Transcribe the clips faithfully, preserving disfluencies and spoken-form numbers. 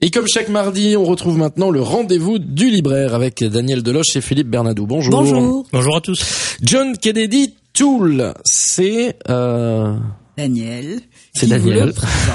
Et comme chaque mardi, on retrouve maintenant le rendez-vous du libraire avec Daniel Deloche et Philippe Bernadou. Bonjour. Bonjour. Bonjour à tous. John Kennedy Toole, c'est... Euh... Daniel. C'est Daniel.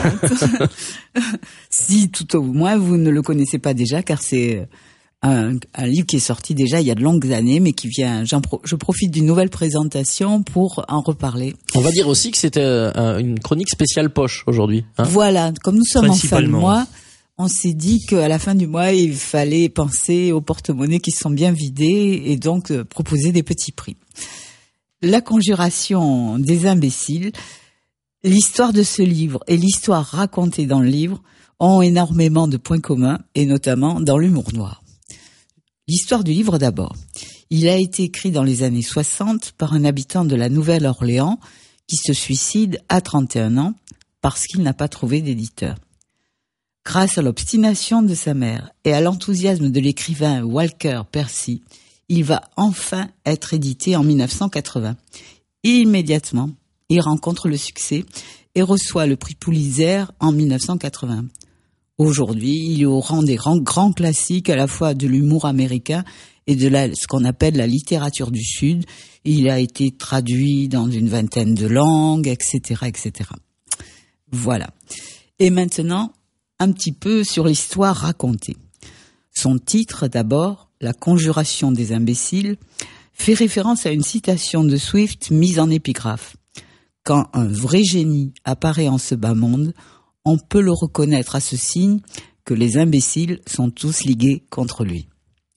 Si tout au moins vous ne le connaissez pas déjà, car c'est un, un livre qui est sorti déjà il y a de longues années, mais qui vient. J'en pro, je profite d'une nouvelle présentation pour en reparler. On va dire aussi que c'était euh, une chronique spéciale poche aujourd'hui. Hein, voilà, comme nous sommes en fin de mois, on s'est dit qu'à la fin du mois, il fallait penser aux porte-monnaies qui sont bien vidés et donc euh, proposer des petits prix. La conjuration des imbéciles. L'histoire de ce livre et l'histoire racontée dans le livre ont énormément de points communs, et notamment dans l'humour noir. L'histoire du livre d'abord. Il a été écrit dans les années soixante par un habitant de la Nouvelle-Orléans qui se suicide à trente et un ans parce qu'il n'a pas trouvé d'éditeur. Grâce à l'obstination de sa mère et à l'enthousiasme de l'écrivain Walter Percy, il va enfin être édité en dix-neuf cent quatre-vingts. Immédiatement, il rencontre le succès et reçoit le prix Pulitzer en dix-neuf cent quatre-vingts. Aujourd'hui, il est au rang des grands, grands classiques à la fois de l'humour américain et de la, ce qu'on appelle la littérature du Sud. Il a été traduit dans une vingtaine de langues, et cetera, et cetera. Voilà. Et maintenant, un petit peu sur l'histoire racontée. Son titre, d'abord, La conjuration des imbéciles, fait référence à une citation de Swift mise en épigraphe. Quand un vrai génie apparaît en ce bas monde, on peut le reconnaître à ce signe que les imbéciles sont tous ligués contre lui.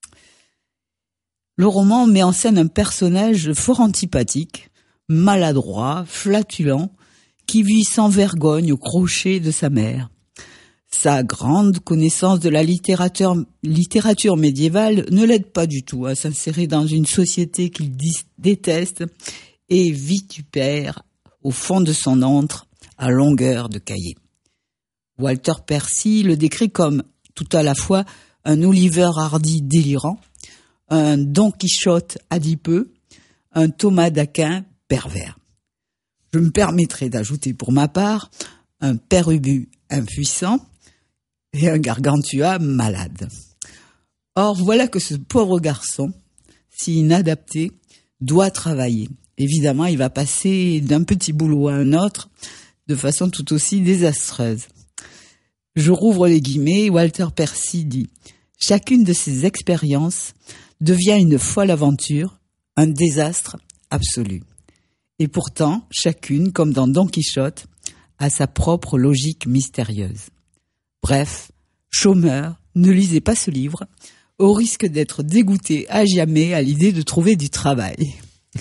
Le roman met en scène un personnage fort antipathique, maladroit, flatulent, qui vit sans vergogne au crochet de sa mère. Sa grande connaissance de la littérature, littérature médiévale ne l'aide pas du tout à s'insérer dans une société qu'il déteste et vitupère au fond de son antre à longueur de cahier. Walter Percy le décrit comme tout à la fois un Oliver Hardy délirant, un Don Quichotte adipeux, un Thomas d'Aquin pervers. Je me permettrai d'ajouter pour ma part un Père Ubu impuissant et un Gargantua malade. Or, voilà que ce pauvre garçon, si inadapté, doit travailler. Évidemment, il va passer d'un petit boulot à un autre de façon tout aussi désastreuse. Je rouvre les guillemets, Walter Percy dit « Chacune de ces expériences devient une folle aventure, un désastre absolu. Et pourtant, chacune, comme dans Don Quichotte, a sa propre logique mystérieuse. Bref, chômeur, ne lisez pas ce livre, au risque d'être dégoûté à jamais à l'idée de trouver du travail. »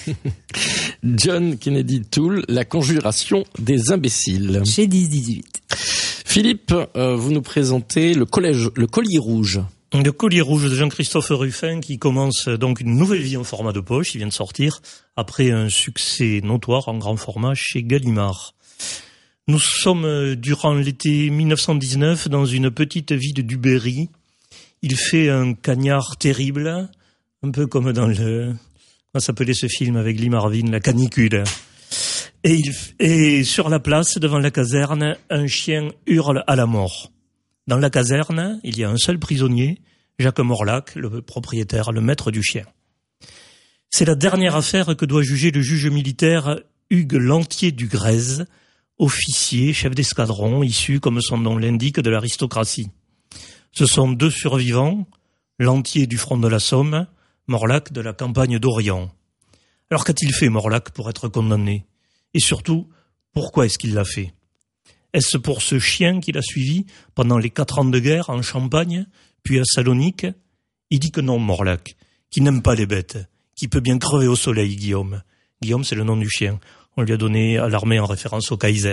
John Kennedy Toole, La conjuration des imbéciles. Chez dix dix-huit. Philippe, euh, vous nous présentez le collège, le Collier rouge. Le Collier rouge de Jean-Christophe Ruffin qui commence donc une nouvelle vie en format de poche. Il vient de sortir après un succès notoire en grand format chez Gallimard. Nous sommes durant l'été dix-neuf cent dix-neuf dans une petite ville du Berry. Il fait un cagnard terrible, un peu comme dans le... Comment s'appelait ce film avec Lee Marvin, La canicule. Et, il, et sur la place, devant la caserne, un chien hurle à la mort. Dans la caserne, il y a un seul prisonnier, Jacques Morlac, le propriétaire, le maître du chien. C'est la dernière affaire que doit juger le juge militaire Hugues Lantier du Grèze, officier, chef d'escadron, issu, comme son nom l'indique, de l'aristocratie. Ce sont deux survivants, Lantier du front de la Somme, Morlac de la campagne d'Orient. Alors qu'a-t-il fait Morlac pour être condamné ? Et surtout, pourquoi est-ce qu'il l'a fait ? Est-ce pour ce chien qu'il a suivi pendant les quatre ans de guerre en Champagne, puis à Salonique ? Il dit que non, Morlac, qu'il n'aime pas les bêtes, qu'il peut bien crever au soleil, Guillaume. Guillaume, c'est le nom du chien. On lui a donné à l'armée en référence au Kaiser.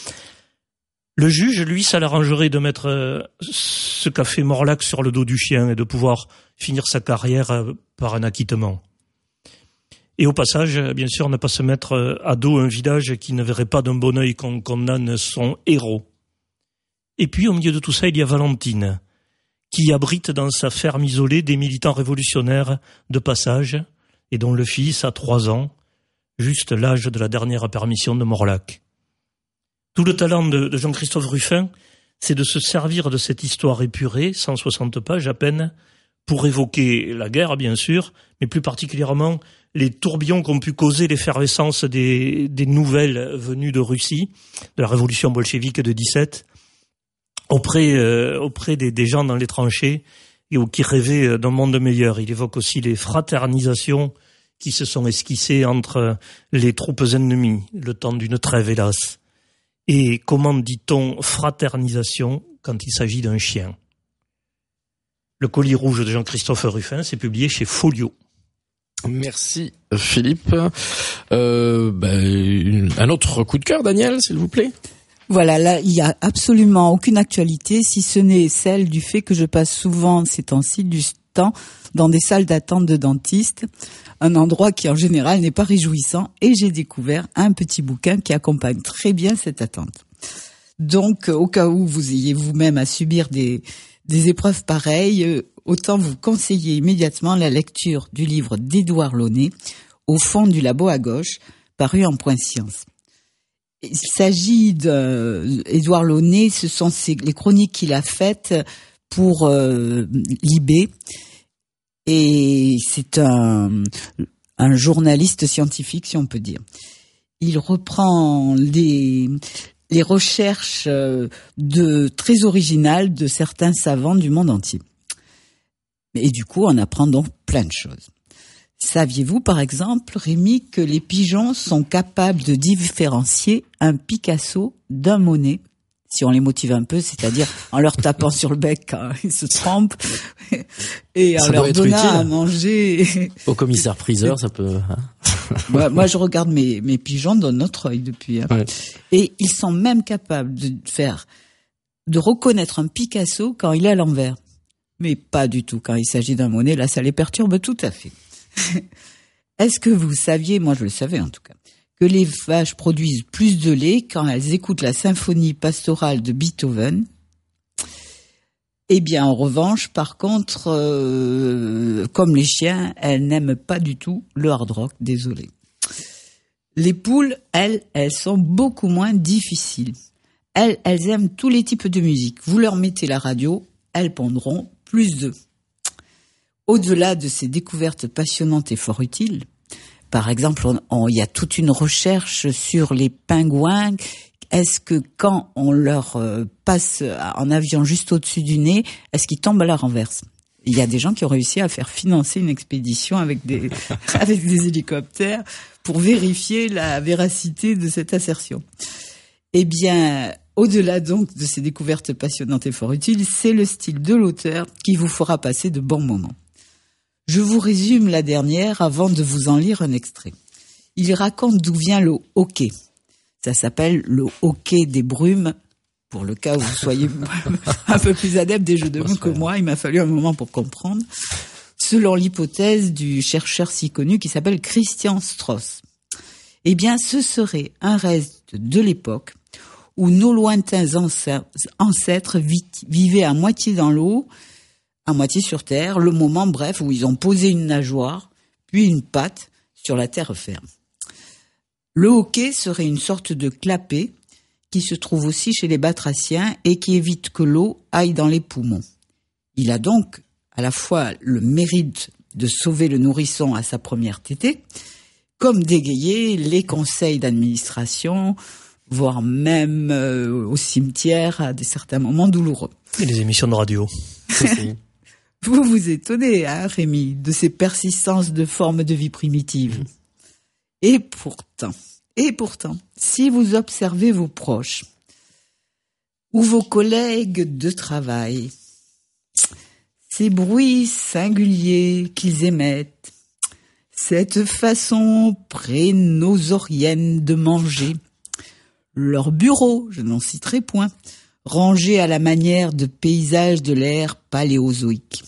Le juge, lui, ça l'arrangerait de mettre ce qu'a fait Morlac sur le dos du chien et de pouvoir finir sa carrière par un acquittement. Et au passage, bien sûr, ne pas se mettre à dos un village qui ne verrait pas d'un bon œil qu'on condamne son héros. Et puis, au milieu de tout ça, il y a Valentine, qui abrite dans sa ferme isolée des militants révolutionnaires de passage et dont le fils a trois ans, juste l'âge de la dernière permission de Morlac. Tout le talent de, de Jean-Christophe Ruffin, c'est de se servir de cette histoire épurée, cent soixante pages à peine, pour évoquer la guerre, bien sûr, mais plus particulièrement les tourbillons qu'ont pu causer l'effervescence des, des nouvelles venues de Russie, de la révolution bolchevique de dix-sept, auprès, euh, auprès des, des gens dans les tranchées et qui rêvaient d'un monde meilleur. Il évoque aussi les fraternisations qui se sont esquissées entre les troupes ennemies, le temps d'une trêve, hélas. Et comment dit-on fraternisation quand il s'agit d'un chien? Le colis rouge de Jean-Christophe Ruffin, c'est publié chez Folio. Merci Philippe. Euh, ben, un autre coup de cœur, Daniel, s'il vous plaît. Voilà, là, il y a absolument aucune actualité, si ce n'est celle du fait que je passe souvent ces temps-ci du temps dans des salles d'attente de dentistes, un endroit qui en général n'est pas réjouissant, et j'ai découvert un petit bouquin qui accompagne très bien cette attente. Donc, au cas où vous ayez vous-même à subir des, des épreuves pareilles, autant vous conseiller immédiatement la lecture du livre d'Édouard Launay, Au fond du labo à gauche, paru en Point Science. Il s'agit d'Édouard Launay, ce sont ces, les chroniques qu'il a faites pour euh, Libé, et c'est un, un journaliste scientifique, si on peut dire. Il reprend les, les recherches de, très originales de certains savants du monde entier. Et du coup, on apprend donc plein de choses. Saviez-vous, par exemple, Rémi, que les pigeons sont capables de différencier un Picasso d'un Monet, si on les motive un peu, c'est-à-dire en leur tapant sur le bec quand ils se trompent, et en ça leur donnant à manger. Au commissaire-priseur, ça peut... Hein moi, moi, je regarde mes, mes pigeons d'un notre œil depuis. Hein. Ouais. Et ils sont même capables de faire, de reconnaître un Picasso quand il est à l'envers. Mais pas du tout quand il s'agit d'un Monet. Là, ça les perturbe tout à fait. Est-ce que vous saviez, moi je le savais en tout cas, que les vaches produisent plus de lait quand elles écoutent la symphonie pastorale de Beethoven? Eh bien, en revanche, par contre, euh, comme les chiens, elles n'aiment pas du tout le hard rock, désolé. Les poules, elles, elles sont beaucoup moins difficiles. Elles, elles aiment tous les types de musique. Vous leur mettez la radio, elles pondront plus d'œufs. Au-delà de ces découvertes passionnantes et fort utiles, par exemple, on, on, il y a toute une recherche sur les pingouins. Est-ce que quand on leur euh, passe en avion juste au-dessus du nez, est-ce qu'ils tombent à la renverse? Il y a des gens qui ont réussi à faire financer une expédition avec des, avec des hélicoptères pour vérifier la véracité de cette assertion. Eh bien, au-delà donc de ces découvertes passionnantes et fort utiles, c'est le style de l'auteur qui vous fera passer de bons moments. Je vous résume la dernière avant de vous en lire un extrait. Il raconte d'où vient le hoquet. Ça s'appelle le hoquet des brumes, pour le cas où vous soyez un peu plus adepte des jeux de mots que moi. Il m'a fallu un moment pour comprendre. Selon l'hypothèse du chercheur si connu qui s'appelle Christian Strauss. Eh bien, ce serait un reste de l'époque où nos lointains ancêtres vivaient à moitié dans l'eau, à moitié sur terre, le moment, bref, où ils ont posé une nageoire, puis une patte sur la terre ferme. Le hoquet serait une sorte de clapet qui se trouve aussi chez les batraciens et qui évite que l'eau aille dans les poumons. Il a donc à la fois le mérite de sauver le nourrisson à sa première tétée, comme d'égayer les conseils d'administration, voire même euh, au cimetière à des certains moments douloureux. Et les émissions de radio. Vous vous étonnez, hein, Rémi, de ces persistances de formes de vie primitives. Et pourtant, et pourtant, si vous observez vos proches ou vos collègues de travail, ces bruits singuliers qu'ils émettent, cette façon prénosaurienne de manger, leur bureau, je n'en citerai point, rangés à la manière de paysages de l'ère paléozoïque.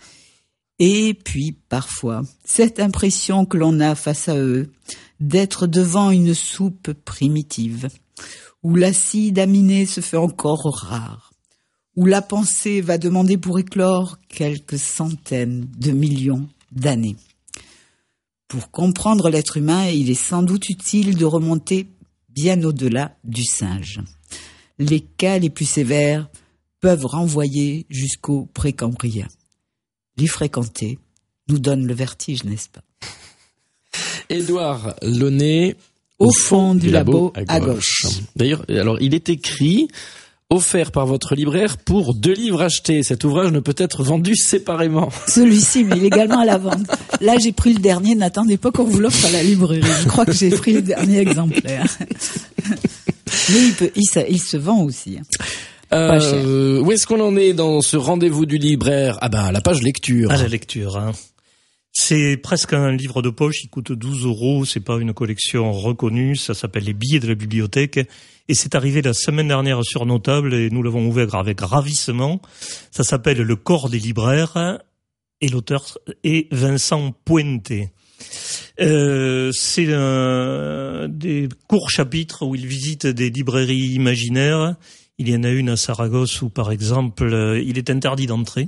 Et puis, parfois, cette impression que l'on a face à eux d'être devant une soupe primitive, où l'acide aminé se fait encore rare, où la pensée va demander pour éclore quelques centaines de millions d'années. Pour comprendre l'être humain, il est sans doute utile de remonter bien au-delà du singe. Les cas les plus sévères peuvent renvoyer jusqu'au précambrien. Les fréquenter nous donne le vertige, n'est-ce pas? Édouard Launay, au fond du labo, à gauche. D'ailleurs, alors il est écrit offert par votre libraire pour deux livres achetés. Cet ouvrage ne peut être vendu séparément. Celui-ci, mais il est également à la vente. Là, j'ai pris le dernier. N'attendez pas qu'on vous l'offre à la librairie. Je crois que j'ai pris le dernier exemplaire. Mais il, peut, il, se, il se vend aussi. Euh, où est-ce qu'on en est dans ce rendez-vous du libraire? Ah ben, à la page lecture. À la lecture, hein. C'est presque un livre de poche, il coûte douze euros, c'est pas une collection reconnue, ça s'appelle Les billets de la bibliothèque, et c'est arrivé la semaine dernière sur nos tables, et nous l'avons ouvert avec ravissement. Ça s'appelle Le corps des libraires, et l'auteur est Vincent Puente. Euh, c'est un des courts chapitres où il visite des librairies imaginaires. Il y en a une à Saragosse où, par exemple, il est interdit d'entrer.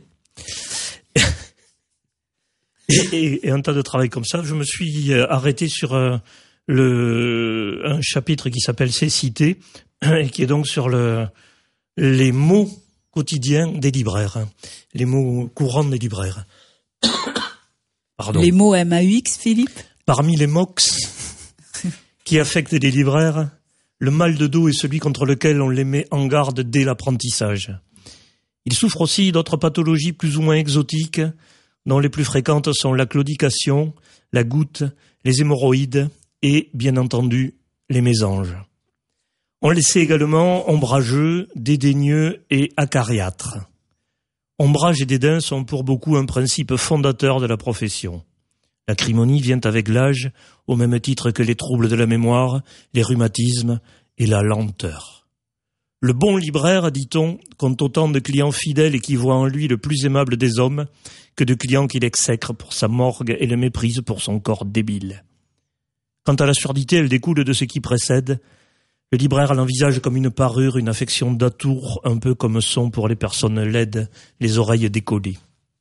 Et, et, et un tas de travail comme ça. Je me suis arrêté sur euh, le un chapitre qui s'appelle Cécité et qui est donc sur le les mots quotidiens des libraires, hein, les mots courants des libraires. Pardon. Les mots M A U X, Philippe. Parmi les mox qui affectent les libraires, le mal de dos est celui contre lequel on les met en garde dès l'apprentissage. Ils souffrent aussi d'autres pathologies plus ou moins exotiques, dont les plus fréquentes sont la claudication, la goutte, les hémorroïdes et, bien entendu, les mésanges. On les sait également ombrageux, dédaigneux et acariâtres. Ombrage et dédain sont pour beaucoup un principe fondateur de la profession. L'acrimonie vient avec l'âge, au même titre que les troubles de la mémoire, les rhumatismes et la lenteur. Le bon libraire, dit-on, compte autant de clients fidèles et qui voient en lui le plus aimable des hommes que de clients qu'il exècre pour sa morgue et le méprise pour son corps débile. Quant à la surdité, elle découle de ce qui précède. Le libraire l'envisage comme une parure, une affection d'atour, un peu comme sont pour les personnes laides les oreilles décollées.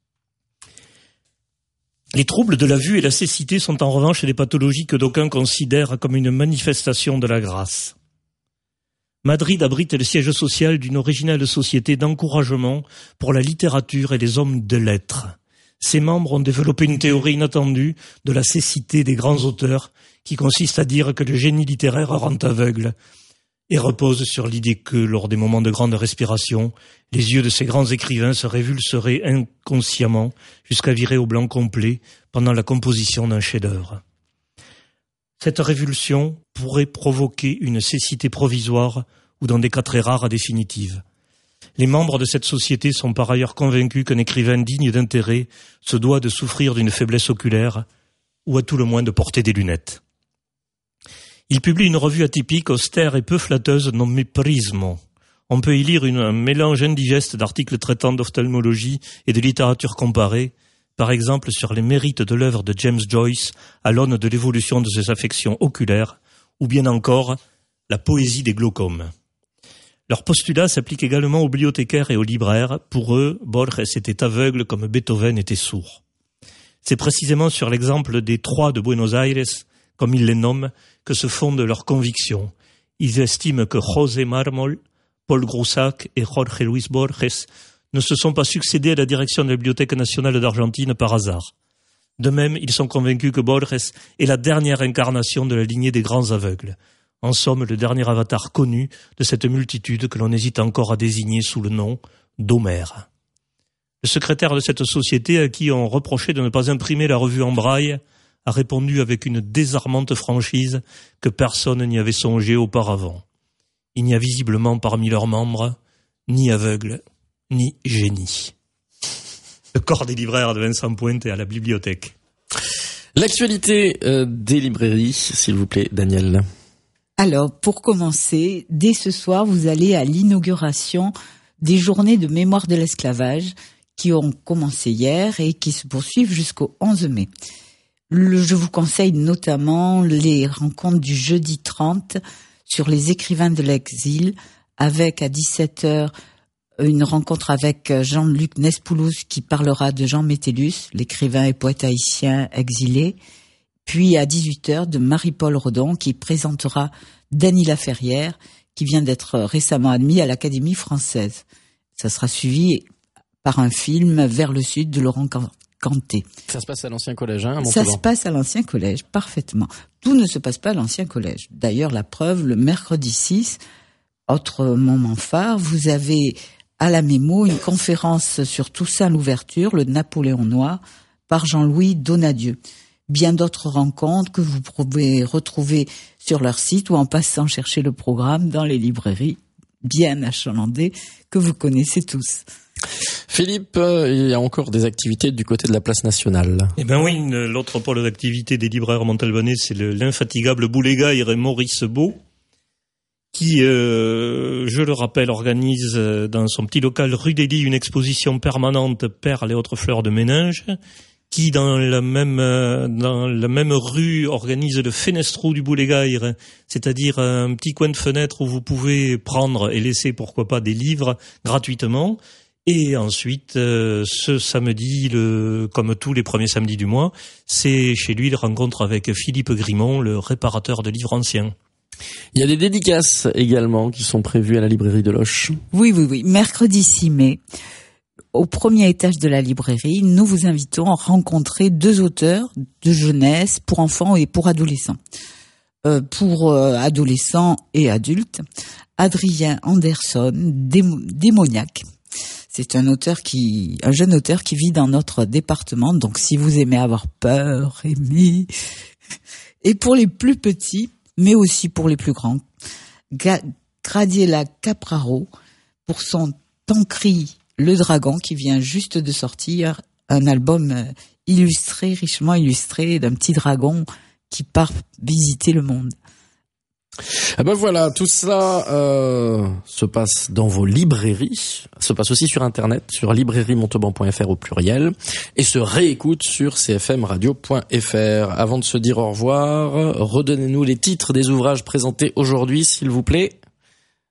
Les troubles de la vue et la cécité sont en revanche des pathologies que d'aucuns considèrent comme une manifestation de la grâce. Madrid abrite le siège social d'une originale société d'encouragement pour la littérature et les hommes de lettres. Ses membres ont développé une théorie inattendue de la cécité des grands auteurs qui consiste à dire que le génie littéraire rend aveugle et repose sur l'idée que, lors des moments de grande respiration, les yeux de ces grands écrivains se révulseraient inconsciemment jusqu'à virer au blanc complet pendant la composition d'un chef-d'œuvre. Cette révulsion pourrait provoquer une cécité provisoire ou, dans des cas très rares, définitive. Les membres de cette société sont par ailleurs convaincus qu'un écrivain digne d'intérêt se doit de souffrir d'une faiblesse oculaire ou à tout le moins de porter des lunettes. Il publie une revue atypique, austère et peu flatteuse nommée Prismo. On peut y lire une, un mélange indigeste d'articles traitant d'ophtalmologie et de littérature comparée, par exemple sur les mérites de l'œuvre de James Joyce à l'aune de l'évolution de ses affections oculaires, ou bien encore la poésie des glaucomes. Leur postulat s'applique également aux bibliothécaires et aux libraires. Pour eux, Borges était aveugle comme Beethoven était sourd. C'est précisément sur l'exemple des trois de Buenos Aires, comme ils les nomment, que se fondent leurs convictions. Ils estiment que José Mármol, Paul Groussac et Jorge Luis Borges ne se sont pas succédés à la direction de la Bibliothèque nationale d'Argentine par hasard. De même, ils sont convaincus que Borges est la dernière incarnation de la lignée des grands aveugles. En somme, le dernier avatar connu de cette multitude que l'on hésite encore à désigner sous le nom d'Homère. Le secrétaire de cette société, à qui on reprochait de ne pas imprimer la revue en braille, a répondu avec une désarmante franchise que personne n'y avait songé auparavant. Il n'y a visiblement parmi leurs membres ni aveugle, ni génie. Le corps des libraires de Vincent Puente à la bibliothèque. L'actualité euh, des librairies, s'il vous plaît, Daniel. Alors, pour commencer, dès ce soir, vous allez à l'inauguration des journées de mémoire de l'esclavage qui ont commencé hier et qui se poursuivent jusqu'au onze mai. Le, je vous conseille notamment les rencontres du jeudi trente sur les écrivains de l'exil, avec à dix-sept heures une rencontre avec Jean-Luc Nespoulos qui parlera de Jean Métellus, l'écrivain et poète haïtien exilé. Puis à dix-huit heures de Marie-Paul Rodon qui présentera Dany Laferrière, qui vient d'être récemment admis à l'Académie française. Ça sera suivi par un film Vers le sud de Laurent Canté. Ça se passe à l'ancien collège, hein, à Ça se passe à l'ancien collège, parfaitement. Tout ne se passe pas à l'ancien collège. D'ailleurs, la preuve, le mercredi six, autre moment phare, vous avez à la Mémo une conférence sur Toussaint l'ouverture, le Napoléon noir, par Jean-Louis Donadieu. Bien d'autres rencontres que vous pouvez retrouver sur leur site ou en passant chercher le programme dans les librairies bien achalandées que vous connaissez tous. Philippe, il y a encore des activités du côté de la place nationale. Eh ben oui, l'autre pôle d'activité des libraires montalbanais, c'est le, l'infatigable Boulégaïre et Maurice Beau, qui, euh, je le rappelle, organise dans son petit local rue d'Élie une exposition permanente Perles et autres fleurs de ménage, qui dans la même dans la même rue organise le Fenestrou du Boulégaïre, c'est-à-dire un petit coin de fenêtre où vous pouvez prendre et laisser pourquoi pas des livres gratuitement. Et ensuite, euh, ce samedi, le, comme tous les premiers samedis du mois, c'est chez lui la rencontre avec Philippe Grimont, le réparateur de livres anciens. Il y a des dédicaces également qui sont prévues à la librairie de Loches. Oui, oui, oui. Mercredi six mai, au premier étage de la librairie, nous vous invitons à rencontrer deux auteurs de jeunesse pour enfants et pour adolescents. Euh, pour euh, adolescents et adultes, Adrien Anderson, Démo- Démoniaque. C'est un auteur qui, un jeune auteur qui vit dans notre département. Donc, si vous aimez avoir peur, aimer, et pour les plus petits, mais aussi pour les plus grands, Ga- Gradiela Capraro, pour son Tancri le Dragon, qui vient juste de sortir un album illustré, richement illustré, d'un petit dragon qui part visiter le monde. Ah ben voilà, tout cela euh, se passe dans vos librairies, se passe aussi sur internet, sur librairie montauban point f r au pluriel, et se réécoute sur c f m radio point f r. Avant de se dire au revoir, redonnez-nous les titres des ouvrages présentés aujourd'hui, s'il vous plaît. Daniel ?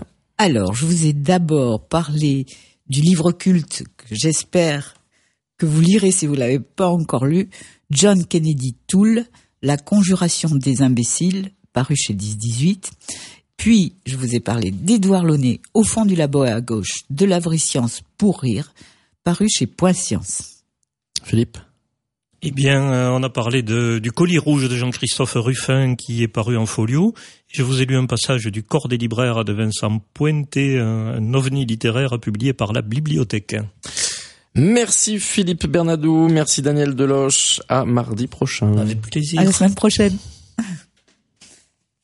Alors, je vous ai d'abord parlé du livre culte que j'espère que vous lirez si vous l'avez pas encore lu, John Kennedy Toole, La conjuration des imbéciles, paru chez dix dix-huit. Puis, je vous ai parlé d'Édouard Launay, Au fond du labo à gauche, de la vraie science pour rire, paru chez Point Science. Philippe ? Eh bien, euh, on a parlé de, du Colis rouge de Jean-Christophe Ruffin qui est paru en folio. Je vous ai lu un passage du Corps des libraires de Vincent Pointé, un, un ovni littéraire publié par la Bibliothèque. Merci Philippe Bernadou, merci Daniel Deloche, à mardi prochain. Avec plaisir. À la semaine prochaine.